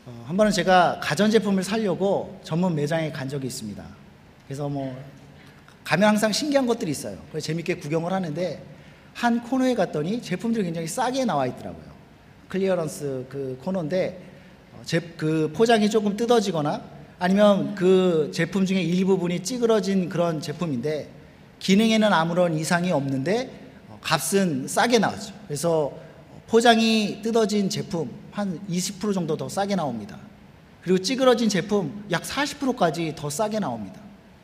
한 번은 제가 가전제품을 사려고 전문 매장에 간 적이 있습니다. 그래서 가면 항상 신기한 것들이 있어요. 그래서 재밌게 구경을 하는데 한 코너에 갔더니 제품들이 굉장히 싸게 나와 있더라고요. 클리어런스 그 코너인데 그 포장이 조금 뜯어지거나 아니면 그 제품 중에 일부분이 찌그러진 그런 제품인데 기능에는 아무런 이상이 없는데 값은 싸게 나왔죠. 그래서 포장이 뜯어진 제품 한 20% 정도 더 싸게 나옵니다. 그리고 찌그러진 제품 약 40%까지 더 싸게 나옵니다.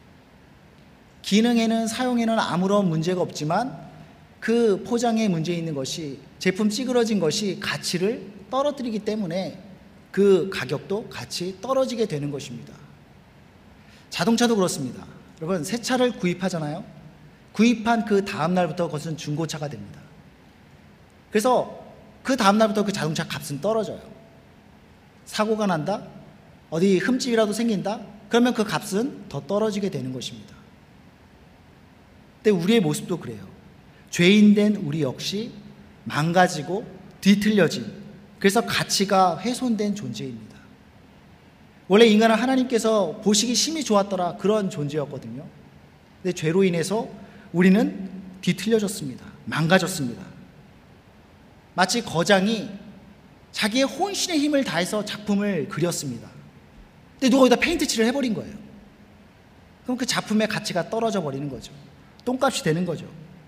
기능에는 사용에는 아무런 문제가 없지만 그 포장에 문제 있는 것이 제품 찌그러진 것이 가치를 떨어뜨리기 때문에 그 가격도 같이 떨어지게 되는 것입니다. 자동차도 그렇습니다. 여러분 새 차를 구입하잖아요. 구입한 그 다음 날부터 그것은 중고차가 됩니다. 그래서 그 다음 날부터 그 자동차 값은 떨어져요. 사고가 난다? 어디 흠집이라도 생긴다? 그러면 그 값은 더 떨어지게 되는 것입니다. 근데 우리의 모습도 그래요. 죄인된 우리 역시 망가지고 뒤틀려진, 그래서 가치가 훼손된 존재입니다. 원래 인간은 하나님께서 보시기 심히 좋았더라 그런 존재였거든요. 근데 죄로 인해서 우리는 뒤틀려졌습니다. 망가졌습니다. 마치 거장이 자기의 혼신의 힘을 다해서 작품을 그렸습니다. 근데 누가 거기다 페인트 칠을 해버린 거예요. 그럼 그 작품의 가치가 떨어져 버리는 거죠. 똥값이 되는 거죠.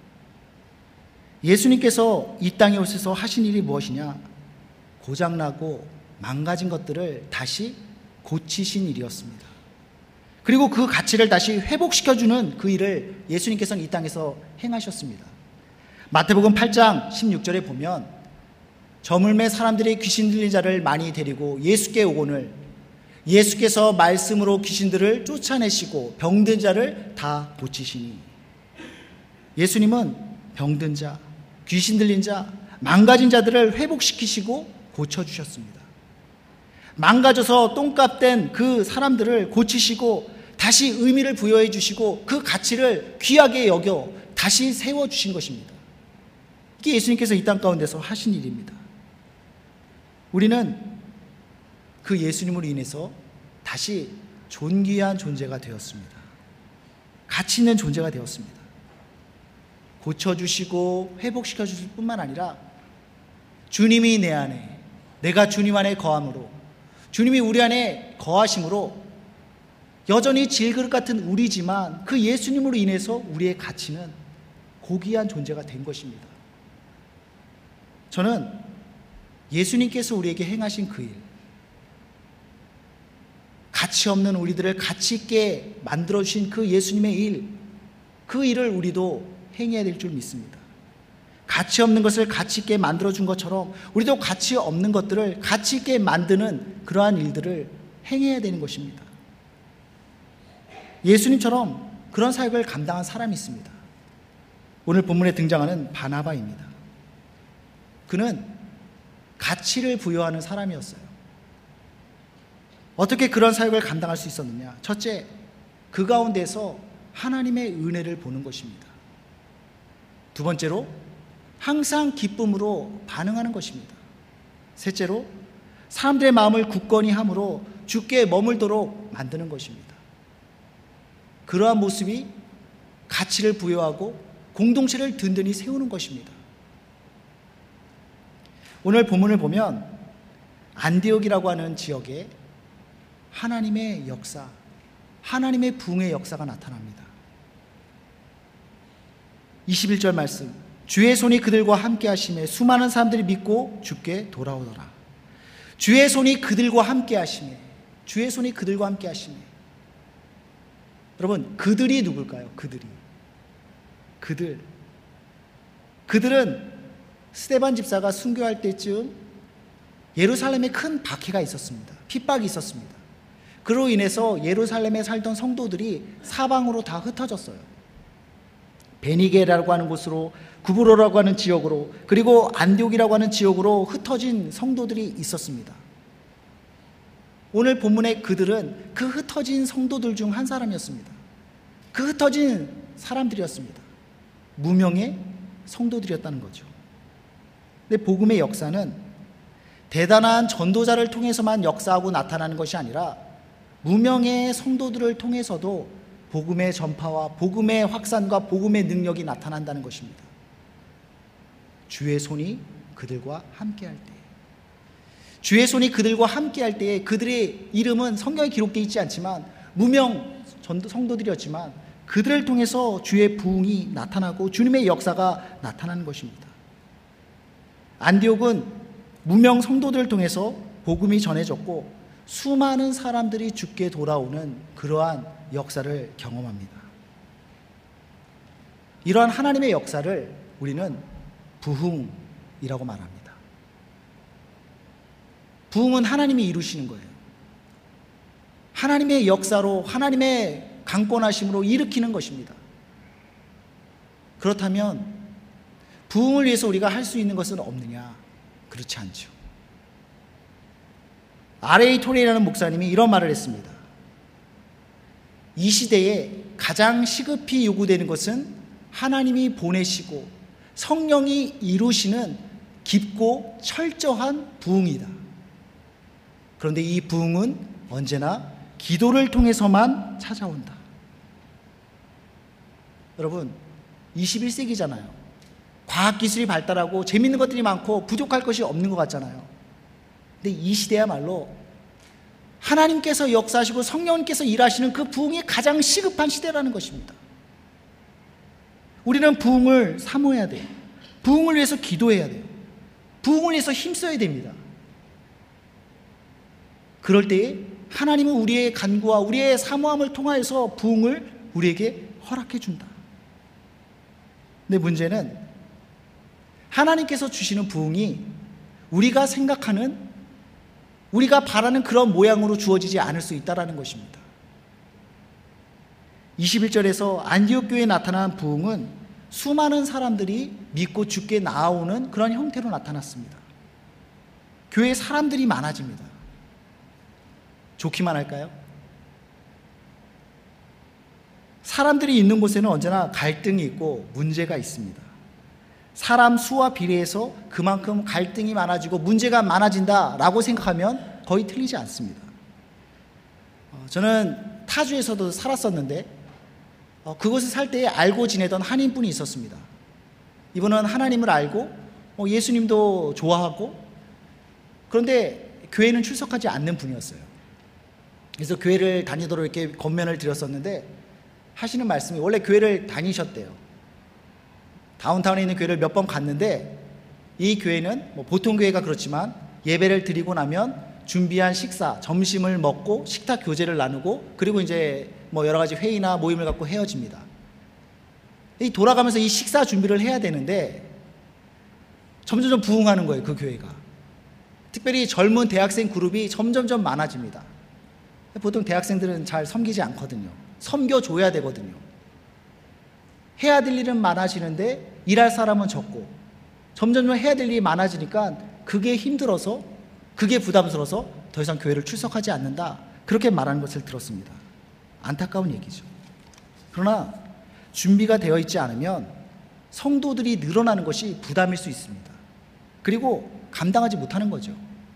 예수님께서 이 땅에 오셔서 하신 일이 무엇이냐? 고장나고 망가진 것들을 다시 고치신 일이었습니다. 그리고 그 가치를 다시 회복시켜주는 그 일을 예수님께서는 이 땅에서 행하셨습니다. 마태복음 8장 16절에 보면 저물매 사람들이 귀신 들린 자를 많이 데리고 예수께 오거늘 예수께서 말씀으로 귀신들을 쫓아내시고 병든 자를 다 고치시니, 예수님은 병든 자, 귀신 들린 자, 망가진 자들을 회복시키시고 고쳐주셨습니다. 망가져서 똥값된 그 사람들을 고치시고 다시 의미를 부여해 주시고 그 가치를 귀하게 여겨 다시 세워주신 것입니다. 이게 예수님께서 이 땅 가운데서 하신 일입니다. 우리는 그 예수님으로 인해서 다시 존귀한 존재가 되었습니다. 가치 있는 존재가 되었습니다. 고쳐주시고 회복시켜 주실 뿐만 아니라 주님이 내 안에, 내가 주님 안에 거함으로, 주님이 우리 안에 거하심으로 여전히 질그릇 같은 우리지만 그 예수님으로 인해서 우리의 가치는 고귀한 존재가 된 것입니다. 저는 예수님께서 우리에게 행하신 그 일, 가치 없는 우리들을 가치 있게 만들어주신 그 예수님의 일, 그 일을 우리도 행해야 될 줄 믿습니다. 가치 없는 것을 가치 있게 만들어준 것처럼 우리도 가치 없는 것들을 가치 있게 만드는 그러한 일들을 행해야 되는 것입니다. 예수님처럼 그런 사역을 감당한 사람이 있습니다. 오늘 본문에 등장하는 바나바입니다. 그는 가치를 부여하는 사람이었어요. 어떻게 그런 사역을 감당할 수 있었느냐? 첫째, 그 가운데서 하나님의 은혜를 보는 것입니다. 두 번째로, 항상 기쁨으로 반응하는 것입니다. 셋째로, 사람들의 마음을 굳건히 함으로 주께 머물도록 만드는 것입니다. 그러한 모습이 가치를 부여하고 공동체를 든든히 세우는 것입니다. 오늘 본문을 보면 안디옥이라고 하는 지역에 하나님의 역사, 하나님의 부흥의 역사가 나타납니다. 21절 말씀, 주의 손이 그들과 함께 하심에 수많은 사람들이 믿고 주께 돌아오더라. 주의 손이 그들과 함께 하심에, 주의 손이 그들과 함께 하심에. 여러분, 그들이 누굴까요? 그들은 스데반 집사가 순교할 때쯤 예루살렘에 큰 박해가 있었습니다. 핍박이 있었습니다. 그로 인해서 예루살렘에 살던 성도들이 사방으로 다 흩어졌어요. 베니게라고 하는 곳으로, 구브로라고 하는 지역으로, 그리고 안디옥이라고 하는 지역으로 흩어진 성도들이 있었습니다. 오늘 본문의 그들은 그 흩어진 성도들 중 한 사람이었습니다. 그 흩어진 사람들이었습니다. 무명의 성도들이었다는 거죠. 근데 복음의 역사는 대단한 전도자를 통해서만 역사하고 나타나는 것이 아니라 무명의 성도들을 통해서도 복음의 전파와 복음의 확산과 복음의 능력이 나타난다는 것입니다. 주의 손이 그들과 함께할 때, 주의 손이 그들과 함께할 때에 그들의 이름은 성경에 기록되어 있지 않지만 무명 성도들이었지만 그들을 통해서 주의 부흥이 나타나고 주님의 역사가 나타나는 것입니다. 안디옥은 무명 성도들을 통해서 복음이 전해졌고 수많은 사람들이 죽게 돌아오는 그러한 역사를 경험합니다. 이러한 하나님의 역사를 우리는 부흥이라고 말합니다. 부흥은 하나님이 이루시는 거예요. 하나님의 역사로, 하나님의 강권하심으로 일으키는 것입니다. 그렇다면 부흥을 위해서 우리가 할 수 있는 것은 없느냐? 그렇지 않죠. R.A. 토레이라는 목사님이 이런 말을 했습니다. 이 시대에 가장 시급히 요구되는 것은 하나님이 보내시고 성령이 이루시는 깊고 철저한 부흥이다. 그런데 이 부흥은 언제나 기도를 통해서만 찾아온다. 여러분, 21세기잖아요. 과학기술이 발달하고 재밌는 것들이 많고 부족할 것이 없는 것 같잖아요. 근데 이 시대야말로 하나님께서 역사하시고 성령님께서 일하시는 그 부흥이 가장 시급한 시대라는 것입니다. 우리는 부흥을 사모해야 돼요. 부흥을 위해서 기도해야 돼요. 부흥을 위해서 힘써야 됩니다. 그럴 때에 하나님은 우리의 간구와 우리의 사모함을 통하여서 부흥을 우리에게 허락해 준다. 근데 문제는 하나님께서 주시는 부흥이 우리가 생각하는, 우리가 바라는 그런 모양으로 주어지지 않을 수 있다는 것입니다. 21절에서 안디옥 교회에 나타난 부흥은 수많은 사람들이 믿고 주께 나아오는 그런 형태로 나타났습니다. 교회에 사람들이 많아집니다. 좋기만 할까요? 사람들이 있는 곳에는 언제나 갈등이 있고 문제가 있습니다. 사람 수와 비례해서 그만큼 갈등이 많아지고 문제가 많아진다라고 생각하면 거의 틀리지 않습니다. 저는 타주에서도 살았었는데 그곳에 살 때에 알고 지내던 한인분이 있었습니다. 이분은 하나님을 알고 예수님도 좋아하고, 그런데 교회는 출석하지 않는 분이었어요. 그래서 교회를 다니도록 이렇게 권면을 드렸었는데 하시는 말씀이, 원래 교회를 다니셨대요. 다운타운에 있는 교회를 몇 번 갔는데 이 교회는 보통 교회가 그렇지만 예배를 드리고 나면 준비한 식사, 점심을 먹고 식탁 교제를 나누고 그리고 이제 여러 가지 회의나 모임을 갖고 헤어집니다. 이 돌아가면서 이 식사 준비를 해야 되는데 점점 부흥하는 거예요, 그 교회가. 특별히 젊은 대학생 그룹이 점점 많아집니다. 보통 대학생들은 잘 섬기지 않거든요. 섬겨줘야 되거든요. 해야 될 일은 많아지는데 일할 사람은 적고 점점 해야 될 일이 많아지니까 그게 힘들어서, 그게 부담스러워서 더 이상 교회를 출석하지 않는다, 그렇게 말하는 것을 들었습니다. 안타까운 얘기죠. 그러나 준비가 되어 있지 않으면 성도들이 늘어나는 것이 부담일 수 있습니다. 그리고 감당하지 못하는 거죠.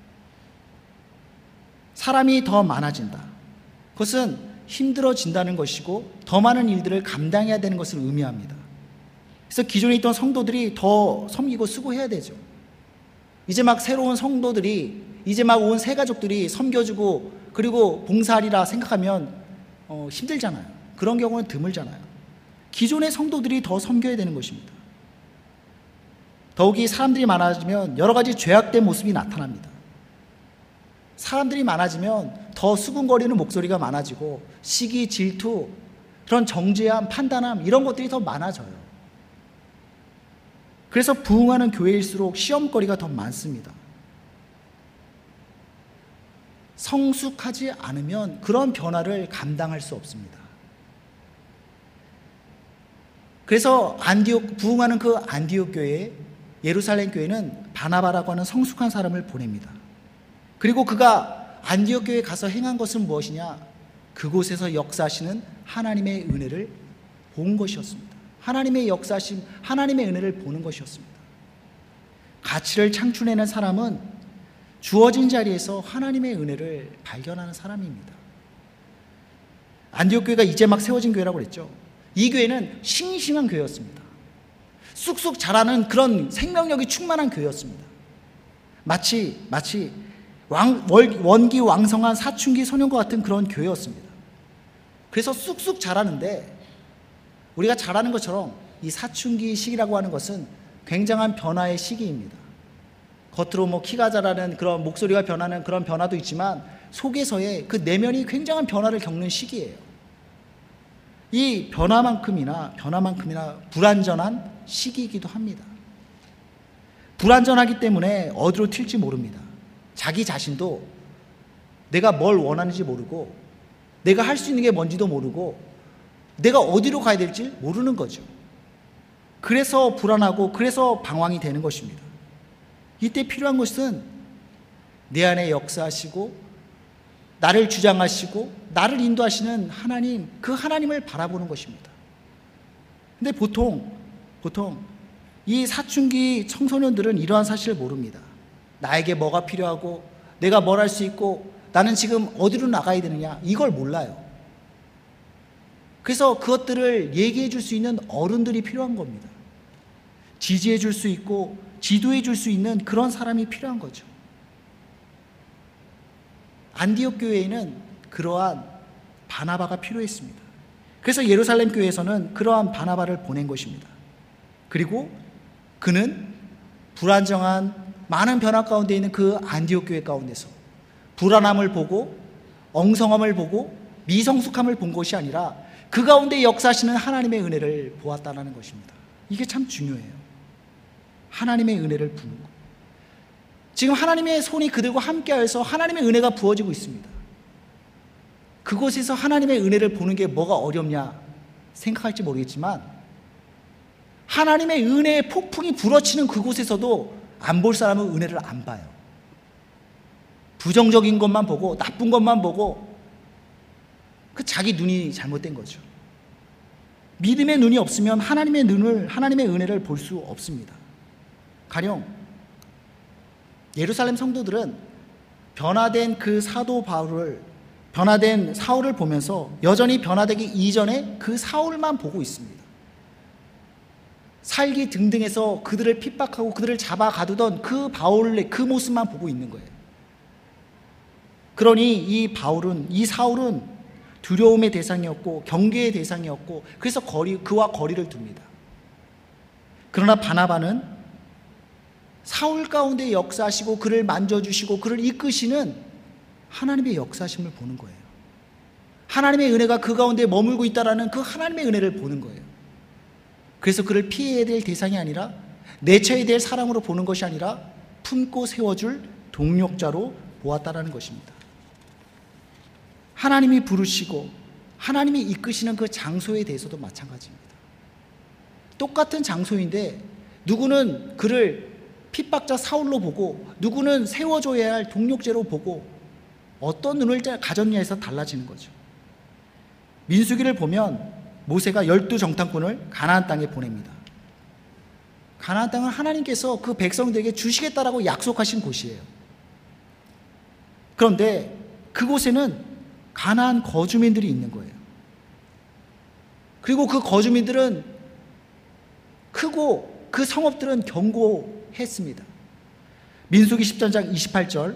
사람이 더 많아진다, 그것은 힘들어진다는 것이고 더 많은 일들을 감당해야 되는 것을 의미합니다. 그래서 기존에 있던 성도들이 더 섬기고 수고해야 되죠. 이제 막 새로운 성도들이, 이제 막 온 새 가족들이 섬겨주고 그리고 봉사하리라 생각하면 힘들잖아요. 그런 경우는 드물잖아요. 기존의 성도들이 더 섬겨야 되는 것입니다. 더욱이 사람들이 많아지면 여러 가지 죄악된 모습이 나타납니다. 사람들이 많아지면 더 수군거리는 목소리가 많아지고 시기, 질투, 그런 정죄함, 판단함, 이런 것들이 더 많아져요. 그래서 부흥하는 교회일수록 시험거리가 더 많습니다. 성숙하지 않으면 그런 변화를 감당할 수 없습니다. 그래서 부흥하는 그 안디옥 교회, 예루살렘 교회는 바나바라고 하는 성숙한 사람을 보냅니다. 그리고 그가 안디옥 교회에 가서 행한 것은 무엇이냐? 그곳에서 역사하시는 하나님의 은혜를 본 것이었습니다. 하나님의 역사하심, 하나님의 은혜를 보는 것이었습니다. 가치를 창출해낸 사람은 주어진 자리에서 하나님의 은혜를 발견하는 사람입니다. 안디옥 교회가 이제 막 세워진 교회라고 그랬죠. 이 교회는 싱싱한 교회였습니다. 쑥쑥 자라는 그런 생명력이 충만한 교회였습니다. 마치 원기왕성한 사춘기 소년과 같은 그런 교회였습니다. 그래서 쑥쑥 자라는데, 우리가 자라는 것처럼 이 사춘기 시기라고 하는 것은 굉장한 변화의 시기입니다. 겉으로 키가 자라는 그런 목소리가 변하는 그런 변화도 있지만 속에서의 그 내면이 굉장한 변화를 겪는 시기예요. 이 변화만큼이나 불완전한 시기이기도 합니다. 불완전하기 때문에 어디로 튈지 모릅니다. 자기 자신도 내가 뭘 원하는지 모르고, 내가 할 수 있는 게 뭔지도 모르고, 내가 어디로 가야 될지 모르는 거죠. 그래서 불안하고, 그래서 방황이 되는 것입니다. 이때 필요한 것은 내 안에 역사하시고 나를 주장하시고 나를 인도하시는 하나님, 그 하나님을 바라보는 것입니다. 근데 보통 이 사춘기 청소년들은 이러한 사실을 모릅니다. 나에게 뭐가 필요하고 내가 뭘 할 수 있고 나는 지금 어디로 나가야 되느냐, 이걸 몰라요. 그래서 그것들을 얘기해 줄 수 있는 어른들이 필요한 겁니다. 지지해 줄 수 있고 지도해 줄 수 있는 그런 사람이 필요한 거죠. 안디옥 교회에는 그러한 바나바가 필요했습니다. 그래서 예루살렘 교회에서는 그러한 바나바를 보낸 것입니다. 그리고 그는 불안정한 많은 변화 가운데 있는 그 안디옥 교회 가운데서 불안함을 보고 엉성함을 보고 미성숙함을 본 것이 아니라 그 가운데 역사하시는 하나님의 은혜를 보았다는 것입니다. 이게 참 중요해요. 하나님의 은혜를 부는 것. 지금 하나님의 손이 그들과 함께하여서 하나님의 은혜가 부어지고 있습니다. 그곳에서 하나님의 은혜를 보는 게 뭐가 어렵냐 생각할지 모르겠지만, 하나님의 은혜의 폭풍이 불어치는 그곳에서도 안 볼 사람은 은혜를 안 봐요. 부정적인 것만 보고 나쁜 것만 보고, 그 자기 눈이 잘못된 거죠. 믿음의 눈이 없으면 하나님의 은혜를 볼 수 없습니다. 가령 예루살렘 성도들은 변화된 그 사도 바울을, 변화된 사울을 보면서 여전히 변화되기 이전에 그 사울만 보고 있습니다. 살기 등등해서 그들을 핍박하고 그들을 잡아 가두던 그 바울의 그 모습만 보고 있는 거예요. 그러니 이 사울은 두려움의 대상이었고 경계의 대상이었고, 그래서 그와 거리를 둡니다. 그러나 바나바는 사울 가운데 역사하시고 그를 만져주시고 그를 이끄시는 하나님의 역사심을 보는 거예요. 하나님의 은혜가 그 가운데 머물고 있다라는 그 하나님의 은혜를 보는 거예요. 그래서 그를 피해야 될 대상이 아니라, 내쳐야 될 사람으로 보는 것이 아니라 품고 세워줄 동력자로 보았다라는 것입니다. 하나님이 부르시고 하나님이 이끄시는 그 장소에 대해서도 마찬가지입니다. 똑같은 장소인데 누구는 그를 핍박자 사울로 보고 누구는 세워줘야 할 동력제로 보고 어떤 눈을 가졌냐에서 달라지는 거죠. 민수기를 보면 모세가 12정탐꾼을 가나안 땅에 보냅니다. 가나안 땅은 하나님께서 그 백성들에게 주시겠다라고 약속하신 곳이에요. 그런데 그곳에는 가나안 거주민들이 있는 거예요. 그리고 그 거주민들은 크고 그 성읍들은 견고했습니다. 민수기 10장 28절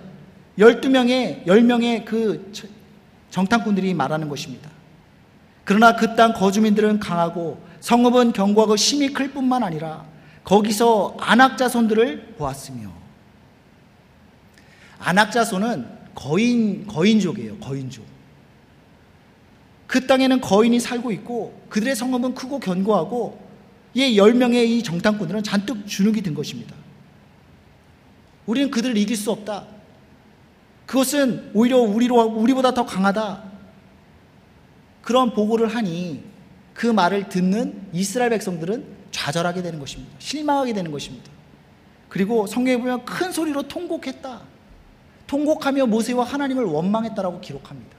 10명의 그 정탐꾼들이 말하는 것입니다. 그러나 그 땅 거주민들은 강하고 성읍은 견고하고 힘이 클 뿐만 아니라 거기서 안악자손들을 보았으며, 안악자손은 거인족이에요. 거인족. 그 땅에는 거인이 살고 있고 그들의 성읍은 크고 견고하고, 10명의 이 정탐꾼들은 잔뜩 주눅이 든 것입니다. 우리는 그들을 이길 수 없다. 그것은 오히려 우리보다 더 강하다. 그런 보고를 하니 그 말을 듣는 이스라엘 백성들은 좌절하게 되는 것입니다. 실망하게 되는 것입니다. 그리고 성경에 보면 큰 소리로 통곡했다. 통곡하며 모세와 하나님을 원망했다라고 기록합니다.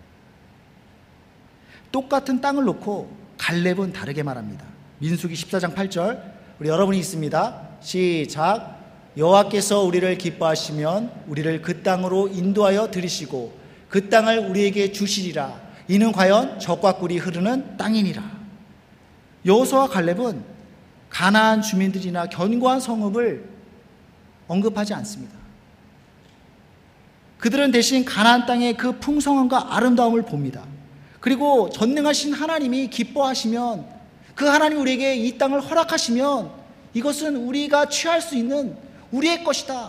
똑같은 땅을 놓고 갈렙은 다르게 말합니다. 민수기 14장 8절, 우리 여러분이 있습니다. 시작. 여호와께서 우리를 기뻐하시면 우리를 그 땅으로 인도하여 들이시고 그 땅을 우리에게 주시리라. 이는 과연 젖과 꿀이 흐르는 땅이니라. 여호수아와 갈렙은 가나안 주민들이나 견고한 성읍을 언급하지 않습니다. 그들은 대신 가나안 땅의 그 풍성함과 아름다움을 봅니다. 그리고 전능하신 하나님이 기뻐하시면, 그 하나님 우리에게 이 땅을 허락하시면 이것은 우리가 취할 수 있는 우리의 것이다,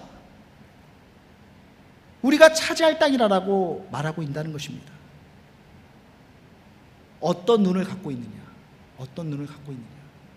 우리가 차지할 땅이라고 말하고 있다는 것입니다. 어떤 눈을 갖고 있느냐, 어떤 눈을 갖고 있느냐,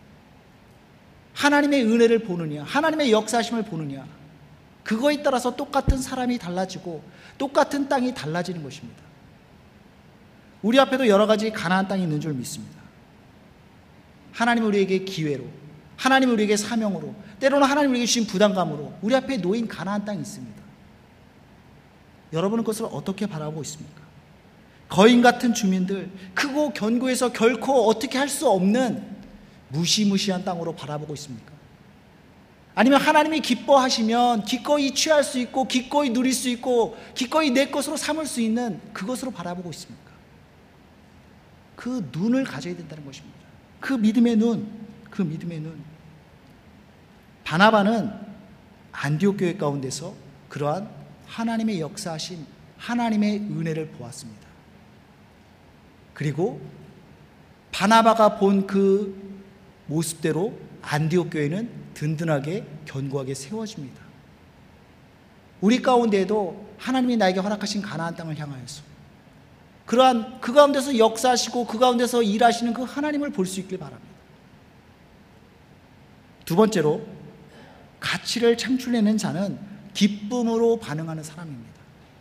하나님의 은혜를 보느냐, 하나님의 역사하심을 보느냐, 그거에 따라서 똑같은 사람이 달라지고 똑같은 땅이 달라지는 것입니다. 우리 앞에도 여러 가지 가나안 땅이 있는 줄 믿습니다. 하나님 우리에게 기회로, 하나님 우리에게 사명으로, 때로는 하나님 우리에게 주신 부담감으로 우리 앞에 놓인 가나안 땅이 있습니다. 여러분은 그것을 어떻게 바라보고 있습니까? 거인 같은 주민들, 크고 견고해서 결코 어떻게 할 수 없는 무시무시한 땅으로 바라보고 있습니까? 아니면 하나님이 기뻐하시면 기꺼이 취할 수 있고 기꺼이 누릴 수 있고 기꺼이 내 것으로 삼을 수 있는 그것으로 바라보고 있습니까? 그 눈을 가져야 된다는 것입니다. 그 믿음의 눈, 그 믿음의 눈. 바나바는 안디옥 교회 가운데서 그러한 하나님의 역사하신 하나님의 은혜를 보았습니다. 그리고 바나바가 본 그 모습대로 안디옥 교회는 든든하게 견고하게 세워집니다. 우리 가운데에도 하나님이 나에게 허락하신 가나안 땅을 향하여서 그러한 그 가운데서 역사하시고 그 가운데서 일하시는 그 하나님을 볼 수 있길 바랍니다. 두 번째로, 가치를 창출해낸 자는 기쁨으로 반응하는 사람입니다.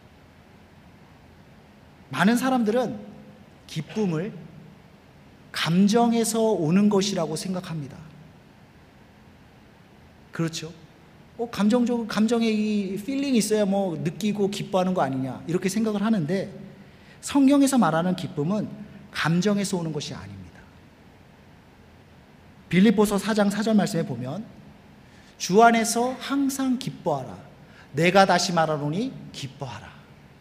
많은 사람들은 기쁨을 감정에서 오는 것이라고 생각합니다. 그렇죠? 감정에 이 필링이 있어야 느끼고 기뻐하는 거 아니냐, 이렇게 생각을 하는데, 성경에서 말하는 기쁨은 감정에서 오는 것이 아닙니다. 빌립보서 4장 4절 말씀에 보면 주 안에서 항상 기뻐하라. 내가 다시 말하노니 기뻐하라.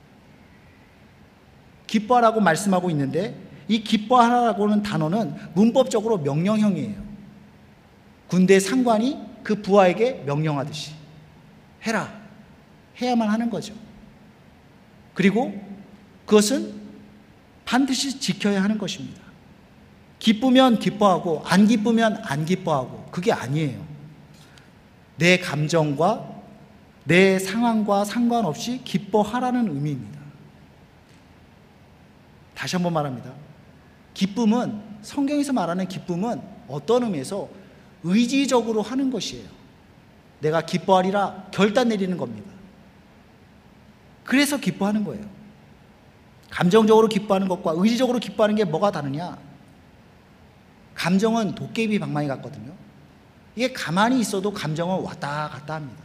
기뻐하라고 말씀하고 있는데, 이 기뻐하라고는 단어는 문법적으로 명령형이에요. 군대 상관이 그 부하에게 명령하듯이 해라, 해야만 하는 거죠. 그리고 그것은 반드시 지켜야 하는 것입니다. 기쁘면 기뻐하고 안 기쁘면 안 기뻐하고, 그게 아니에요. 내 감정과 내 상황과 상관없이 기뻐하라는 의미입니다. 다시 한번 말합니다. 기쁨은, 성경에서 말하는 기쁨은 어떤 의미에서 의지적으로 하는 것이에요. 내가 기뻐하리라 결단 내리는 겁니다. 그래서 기뻐하는 거예요. 감정적으로 기뻐하는 것과 의지적으로 기뻐하는 게 뭐가 다르냐? 감정은 도깨비 방망이 같거든요. 이게 가만히 있어도 감정은 왔다 갔다 합니다.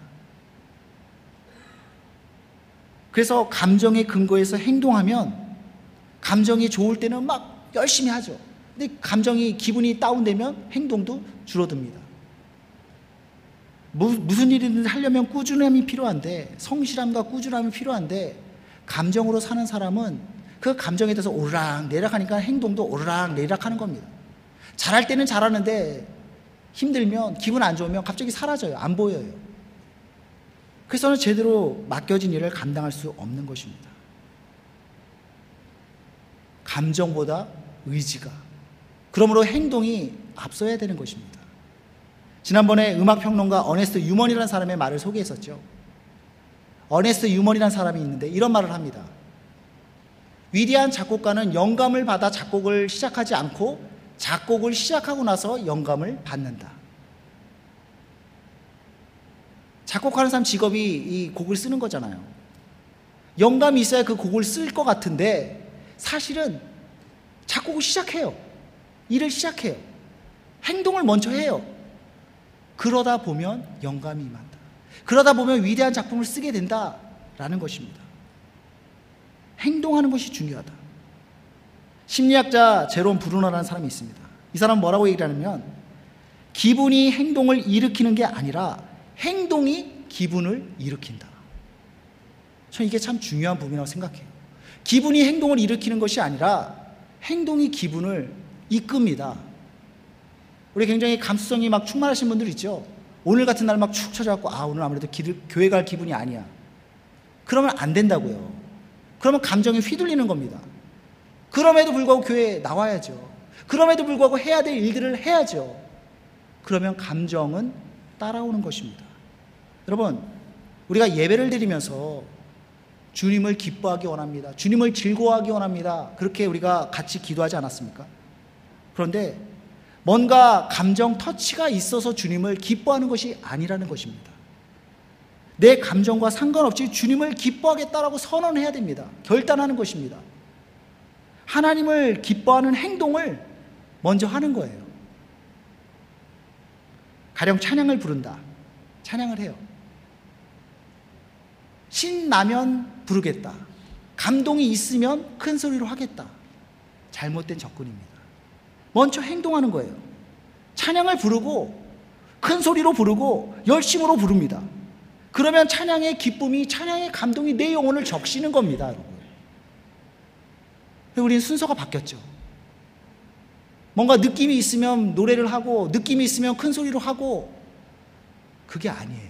그래서 감정의 근거에서 행동하면, 감정이 좋을 때는 막 열심히 하죠. 근데 감정이, 기분이 다운되면 행동도 줄어듭니다. 무슨 일이든 하려면 꾸준함이 필요한데, 성실함과 꾸준함이 필요한데, 감정으로 사는 사람은 그 감정에 대해서 오르락 내리락하니까 행동도 오르락 내리락하는 겁니다. 잘할 때는 잘하는데 힘들면, 기분 안 좋으면 갑자기 사라져요. 안 보여요. 그래서는 제대로 맡겨진 일을 감당할 수 없는 것입니다. 감정보다 의지가, 그러므로 행동이 앞서야 되는 것입니다. 지난번에 음악평론가 어네스트 유먼이라는 사람의 말을 소개했었죠. 어네스트 유먼이라는 사람이 있는데 이런 말을 합니다. 위대한 작곡가는 영감을 받아 작곡을 시작하지 않고 작곡을 시작하고 나서 영감을 받는다. 작곡하는 사람 직업이 이 곡을 쓰는 거잖아요. 영감이 있어야 그 곡을 쓸 것 같은데, 사실은 작곡을 시작해요. 일을 시작해요. 행동을 먼저 해요. 그러다 보면 영감이 임한다. 그러다 보면 위대한 작품을 쓰게 된다라는 것입니다. 행동하는 것이 중요하다. 심리학자 제롬 브루너라는 사람이 있습니다. 이 사람은 뭐라고 얘기를 하냐면, 기분이 행동을 일으키는 게 아니라 행동이 기분을 일으킨다. 저는 이게 참 중요한 부분이라고 생각해요. 기분이 행동을 일으키는 것이 아니라 행동이 기분을 이끕니다. 우리 굉장히 감수성이 막 충만하신 분들 있죠. 오늘 같은 날 막 축 처져갖고 오늘 아무래도 교회 갈 기분이 아니야. 그러면 안 된다고요. 그러면 감정이 휘둘리는 겁니다. 그럼에도 불구하고 교회에 나와야죠. 그럼에도 불구하고 해야 될 일들을 해야죠. 그러면 감정은 따라오는 것입니다. 여러분, 우리가 예배를 드리면서 주님을 기뻐하기 원합니다. 주님을 즐거워하기 원합니다. 그렇게 우리가 같이 기도하지 않았습니까? 그런데 뭔가 감정 터치가 있어서 주님을 기뻐하는 것이 아니라는 것입니다. 내 감정과 상관없이 주님을 기뻐하겠다라고 선언해야 됩니다. 결단하는 것입니다. 하나님을 기뻐하는 행동을 먼저 하는 거예요. 가령 찬양을 부른다. 찬양을 해요. 신나면 부르겠다. 감동이 있으면 큰 소리로 하겠다. 잘못된 접근입니다. 먼저 행동하는 거예요. 찬양을 부르고 큰 소리로 부르고 열심으로 부릅니다. 그러면 찬양의 기쁨이, 찬양의 감동이 내 영혼을 적시는 겁니다, 여러분. 우리는 순서가 바뀌었죠. 뭔가 느낌이 있으면 노래를 하고 느낌이 있으면 큰 소리로 하고, 그게 아니에요.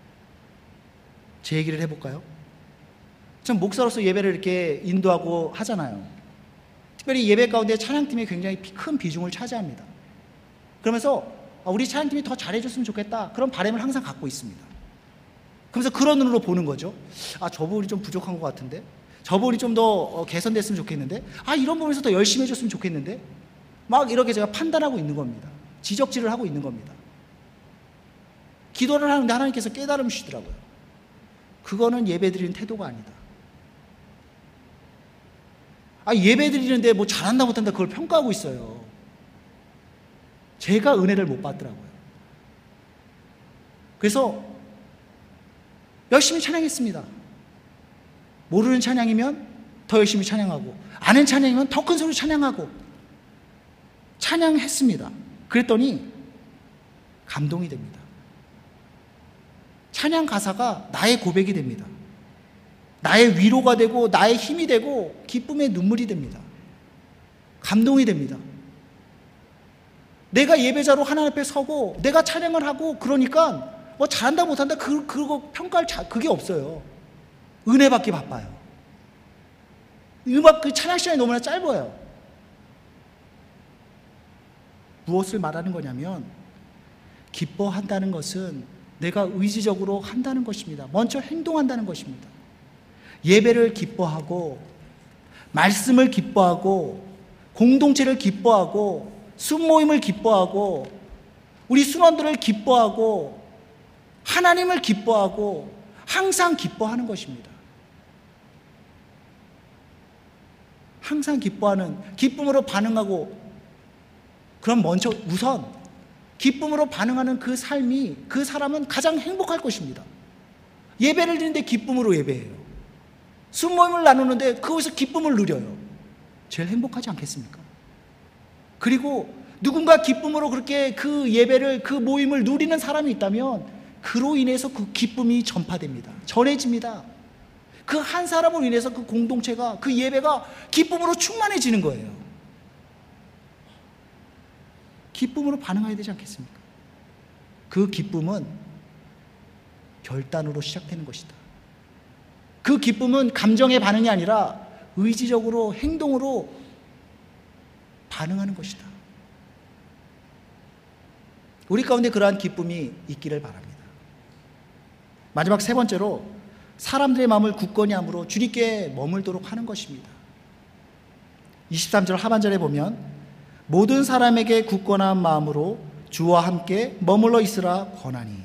제 얘기를 해볼까요? 전 목사로서 예배를 이렇게 인도하고 하잖아요. 특별히 예배 가운데 찬양팀이 굉장히 큰 비중을 차지합니다. 그러면서 우리 찬양팀이 더 잘해줬으면 좋겠다, 그런 바람을 항상 갖고 있습니다. 그러면서 그런 눈으로 보는 거죠. 저 부분이 좀 부족한 것 같은데, 저 부분이 좀 더 개선됐으면 좋겠는데, 이런 부분에서 더 열심히 해줬으면 좋겠는데, 막 이렇게 제가 판단하고 있는 겁니다. 지적질을 하고 있는 겁니다. 기도를 하는데 하나님께서 깨달음 주시더라고요. 그거는 예배드리는 태도가 아니다. 예배드리는데 뭐 잘한다 못한다 그걸 평가하고 있어요. 제가 은혜를 못 받더라고요. 그래서 열심히 찬양했습니다. 모르는 찬양이면 더 열심히 찬양하고, 아는 찬양이면 더 큰 소리로 찬양하고 찬양했습니다. 그랬더니 감동이 됩니다. 찬양 가사가 나의 고백이 됩니다. 나의 위로가 되고 나의 힘이 되고 기쁨의 눈물이 됩니다. 감동이 됩니다. 내가 예배자로 하나님 앞에 서고 내가 찬양을 하고 그러니까 뭐 잘한다 못한다 그거 평가할 그게 없어요. 은혜 받기 바빠요. 음악 그 찬양 시간이 너무나 짧아요. 무엇을 말하는 거냐면, 기뻐한다는 것은 내가 의지적으로 한다는 것입니다. 먼저 행동한다는 것입니다. 예배를 기뻐하고, 말씀을 기뻐하고, 공동체를 기뻐하고, 순모임을 기뻐하고, 우리 순원들을 기뻐하고, 하나님을 기뻐하고, 항상 기뻐하는 것입니다. 항상 기뻐하는, 기쁨으로 반응하고, 그럼 먼저 우선 기쁨으로 반응하는 그 삶이, 그 사람은 가장 행복할 것입니다. 예배를 드리는데 기쁨으로 예배해요. 순모임을 나누는데 그것에서 기쁨을 누려요. 제일 행복하지 않겠습니까? 그리고 누군가 기쁨으로 그렇게 그 예배를, 그 모임을 누리는 사람이 있다면 그로 인해서 그 기쁨이 전파됩니다. 전해집니다. 그 한 사람으로 인해서 그 공동체가, 그 예배가 기쁨으로 충만해지는 거예요. 기쁨으로 반응해야 되지 않겠습니까? 그 기쁨은 결단으로 시작되는 것이다. 그 기쁨은 감정의 반응이 아니라 의지적으로, 행동으로 반응하는 것이다. 우리 가운데 그러한 기쁨이 있기를 바랍니다. 마지막 세 번째로, 사람들의 마음을 굳건히 함으로 주님께 머물도록 하는 것입니다. 23절 하반절에 보면, 모든 사람에게 굳건한 마음으로 주와 함께 머물러 있으라 권하니.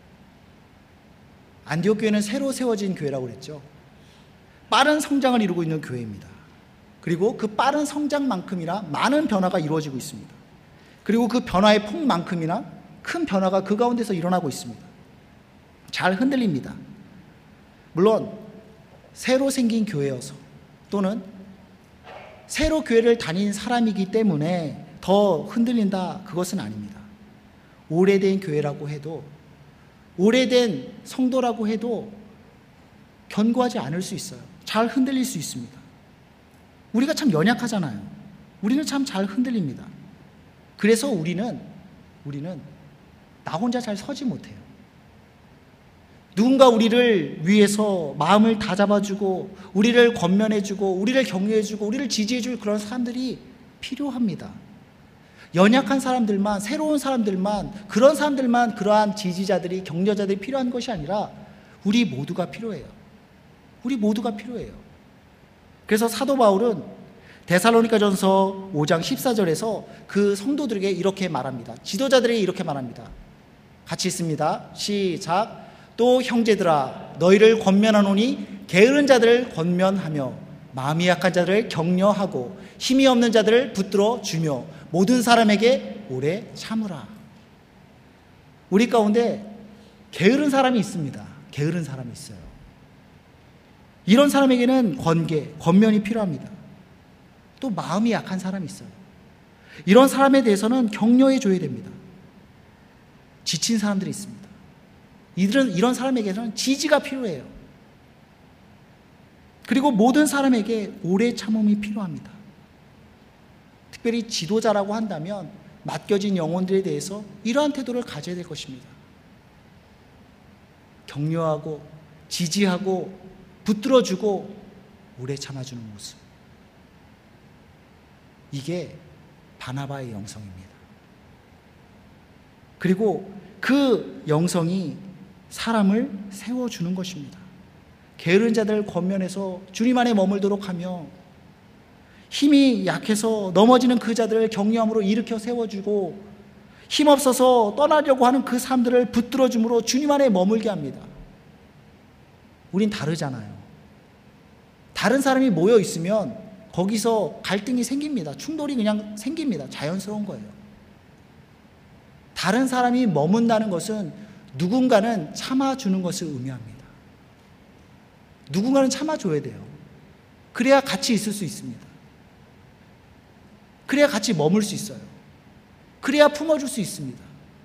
안디옥 교회는 새로 세워진 교회라고 그랬죠. 빠른 성장을 이루고 있는 교회입니다. 그리고 그 빠른 성장만큼이나 많은 변화가 이루어지고 있습니다. 그리고 그 변화의 폭만큼이나 큰 변화가 그 가운데서 일어나고 있습니다. 잘 흔들립니다. 물론 새로 생긴 교회여서, 또는 새로 교회를 다닌 사람이기 때문에 더 흔들린다, 그것은 아닙니다. 오래된 교회라고 해도 오래된 성도라고 해도 견고하지 않을 수 있어요. 잘 흔들릴 수 있습니다. 우리가 참 연약하잖아요. 우리는 참 잘 흔들립니다. 그래서 우리는 나 혼자 잘 서지 못해요. 누군가 우리를 위해서 마음을 다잡아주고, 우리를 권면해주고, 우리를 격려해주고, 우리를 지지해줄 그런 사람들이 필요합니다. 연약한 사람들만, 새로운 사람들만, 그런 사람들만 그러한 지지자들이, 격려자들이 필요한 것이 아니라 우리 모두가 필요해요. 우리 모두가 필요해요. 그래서 사도 바울은 데살로니가전서 5장 14절에서 그 성도들에게 이렇게 말합니다. 지도자들에게 이렇게 말합니다. 같이 있습니다. 시작. 또 형제들아, 너희를 권면하노니 게으른 자들을 권면하며 마음이 약한 자들을 격려하고 힘이 없는 자들을 붙들어 주며 모든 사람에게 오래 참으라. 우리 가운데 게으른 사람이 있습니다. 게으른 사람이 있어요. 이런 사람에게는 권면이 필요합니다. 또 마음이 약한 사람이 있어요. 이런 사람에 대해서는 격려해 줘야 됩니다. 지친 사람들이 있습니다. 이런 사람에게는 지지가 필요해요. 그리고 모든 사람에게 오래 참음이 필요합니다. 특별히 지도자라고 한다면 맡겨진 영혼들에 대해서 이러한 태도를 가져야 될 것입니다. 격려하고 지지하고 붙들어주고 오래 참아주는 모습. 이게 바나바의 영성입니다. 그리고 그 영성이 사람을 세워주는 것입니다. 게으른 자들을 권면해서 주님 안에 머물도록 하며 힘이 약해서 넘어지는 그 자들을 격려함으로 일으켜 세워주고 힘없어서 떠나려고 하는 그 사람들을 붙들어줌으로 주님 안에 머물게 합니다. 우린 다르잖아요. 다른 사람이 모여 있으면 거기서 갈등이 생깁니다. 충돌이 그냥 생깁니다. 자연스러운 거예요. 다른 사람이 머문다는 것은 누군가는 참아주는 것을 의미합니다. 누군가는 참아줘야 돼요. 그래야 같이 있을 수 있습니다. 그래야 같이 머물 수 있어요. 그래야 품어줄 수 있습니다.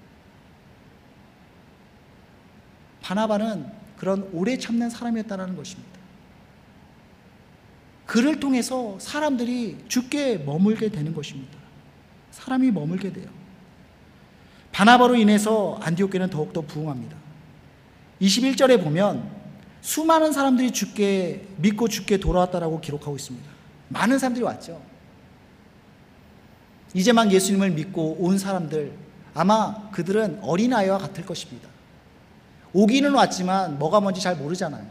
바나바는 그런 오래 참는 사람이었다는 것입니다. 그를 통해서 사람들이 주께 머물게 되는 것입니다. 사람이 머물게 돼요. 바나바로 인해서 안디옥 교회는 더욱더 부흥합니다. 21절에 보면 수많은 사람들이 주께 믿고 주께 돌아왔다라고 기록하고 있습니다. 많은 사람들이 왔죠. 이제 막 예수님을 믿고 온 사람들, 아마 그들은 어린아이와 같을 것입니다. 오기는 왔지만 뭐가 뭔지 잘 모르잖아요.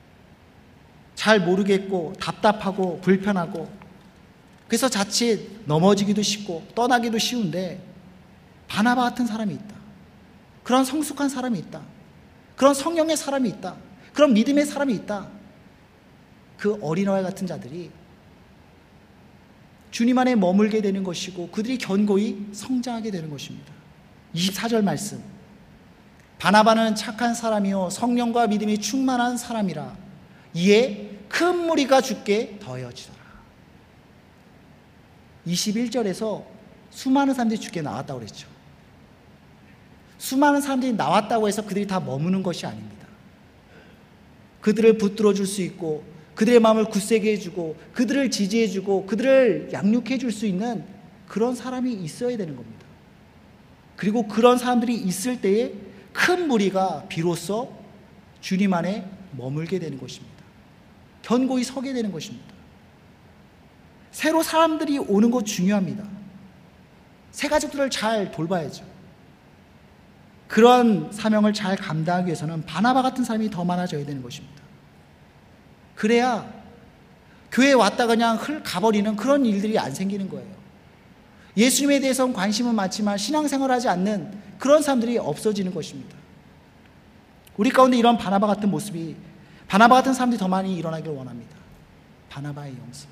잘 모르겠고 답답하고 불편하고, 그래서 자칫 넘어지기도 쉽고 떠나기도 쉬운데 바나바 같은 사람이 있다. 그런 성숙한 사람이 있다. 그런 성령의 사람이 있다. 그런 믿음의 사람이 있다. 그 어린아이 같은 자들이 주님 안에 머물게 되는 것이고 그들이 견고히 성장하게 되는 것입니다. 24절 말씀. 바나바는 착한 사람이요 성령과 믿음이 충만한 사람이라 이에 큰 무리가 주께 더해지더라. 21절에서 수많은 사람들이 주께 나왔다고 그랬죠. 수많은 사람들이 나왔다고 해서 그들이 다 머무는 것이 아닙니다. 그들을 붙들어 줄 수 있고 그들의 마음을 굳세게 해주고 그들을 지지해주고 그들을 양육해 줄 수 있는 그런 사람이 있어야 되는 겁니다. 그리고 그런 사람들이 있을 때에 큰 무리가 비로소 주님 안에 머물게 되는 것입니다. 견고히 서게 되는 것입니다. 새로 사람들이 오는 것 중요합니다. 새 가족들을 잘 돌봐야죠. 그런 사명을 잘 감당하기 위해서는 바나바 같은 사람이 더 많아져야 되는 것입니다. 그래야 교회에 왔다가 그냥 가버리는 그런 일들이 안 생기는 거예요. 예수님에 대해서는 관심은 많지만 신앙생활을 하지 않는 그런 사람들이 없어지는 것입니다. 우리 가운데 이런 바나바 같은 모습이, 바나바 같은 사람들이 더 많이 일어나길 원합니다. 바나바의 영성.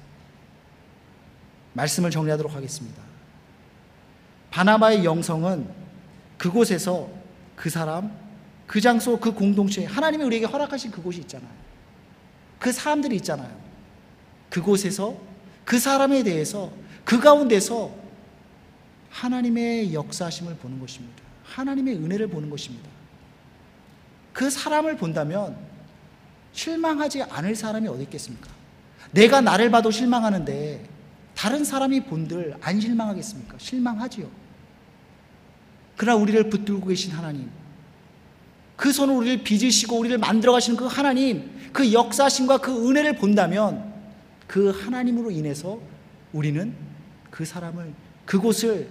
말씀을 정리하도록 하겠습니다. 바나바의 영성은 그곳에서 그 사람, 그 장소, 그 공동체, 하나님이 우리에게 허락하신 그곳이 있잖아요. 그 사람들이 있잖아요. 그곳에서 그 사람에 대해서 그 가운데서 하나님의 역사하심을 보는 것입니다. 하나님의 은혜를 보는 것입니다. 그 사람을 본다면 실망하지 않을 사람이 어디 있겠습니까? 내가 나를 봐도 실망하는데 다른 사람이 본들 안 실망하겠습니까? 실망하지요. 그러나 우리를 붙들고 계신 하나님, 그 손으로 우리를 빚으시고 우리를 만들어 가시는 그 하나님, 그 역사심과 그 은혜를 본다면 그 하나님으로 인해서 우리는 그 사람을, 그곳을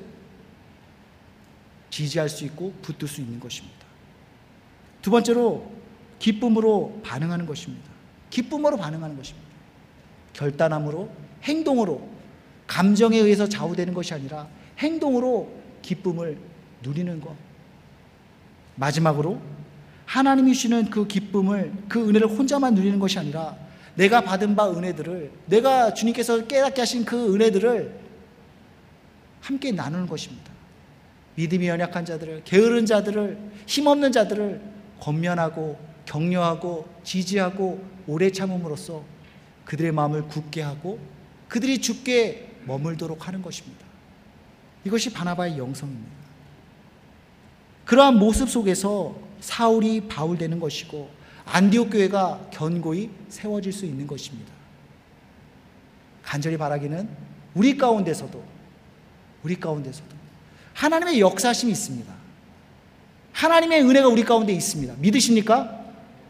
지지할 수 있고 붙들 수 있는 것입니다. 두 번째로 기쁨으로 반응하는 것입니다. 기쁨으로 반응하는 것입니다. 결단함으로, 행동으로, 감정에 의해서 좌우되는 것이 아니라 행동으로 기쁨을 누리는 것. 마지막으로 하나님이 주시는 그 기쁨을, 그 은혜를 혼자만 누리는 것이 아니라 내가 받은 바 은혜들을, 내가 주님께서 깨닫게 하신 그 은혜들을 함께 나누는 것입니다. 믿음이 연약한 자들을, 게으른 자들을, 힘없는 자들을 권면하고 격려하고 지지하고 오래 참음으로써 그들의 마음을 굳게 하고 그들이 주께 머물도록 하는 것입니다. 이것이 바나바의 영성입니다. 그러한 모습 속에서 사울이 바울 되는 것이고 안디옥 교회가 견고히 세워질 수 있는 것입니다. 간절히 바라기는 우리 가운데서도 하나님의 역사심이 있습니다. 하나님의 은혜가 우리 가운데 있습니다. 믿으십니까?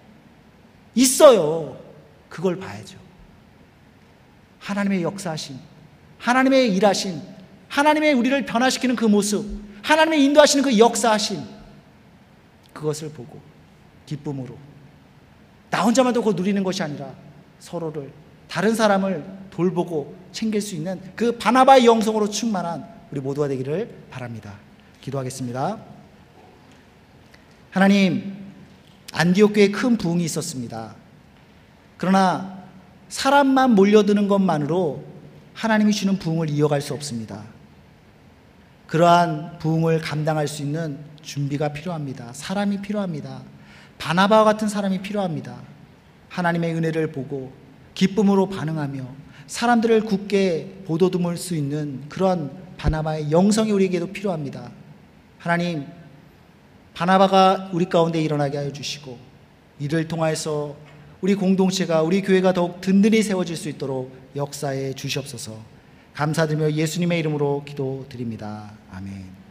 있어요. 그걸 봐야죠. 하나님의 역사심, 하나님의 일하심, 하나님의 우리를 변화시키는 그 모습, 하나님의 인도하시는 그 역사심, 그것을 보고 기쁨으로 나 혼자만 그거 누리는 것이 아니라 서로를, 다른 사람을 돌보고 챙길 수 있는 그 바나바의 영성으로 충만한 우리 모두가 되기를 바랍니다. 기도하겠습니다. 하나님, 안디옥 교회에 큰 부흥이 있었습니다. 그러나 사람만 몰려드는 것만으로 하나님이 주는 부흥을 이어갈 수 없습니다. 그러한 부흥을 감당할 수 있는 준비가 필요합니다. 사람이 필요합니다. 바나바와 같은 사람이 필요합니다. 하나님의 은혜를 보고 기쁨으로 반응하며 사람들을 굳게 보도듬을 수 있는 그러한 바나바의 영성이 우리에게도 필요합니다. 하나님, 바나바가 우리 가운데 일어나게 하여 주시고 이를 통하여서 우리 공동체가, 우리 교회가 더욱 든든히 세워질 수 있도록 역사해 주시옵소서. 감사드리며 예수님의 이름으로 기도드립니다. 아멘.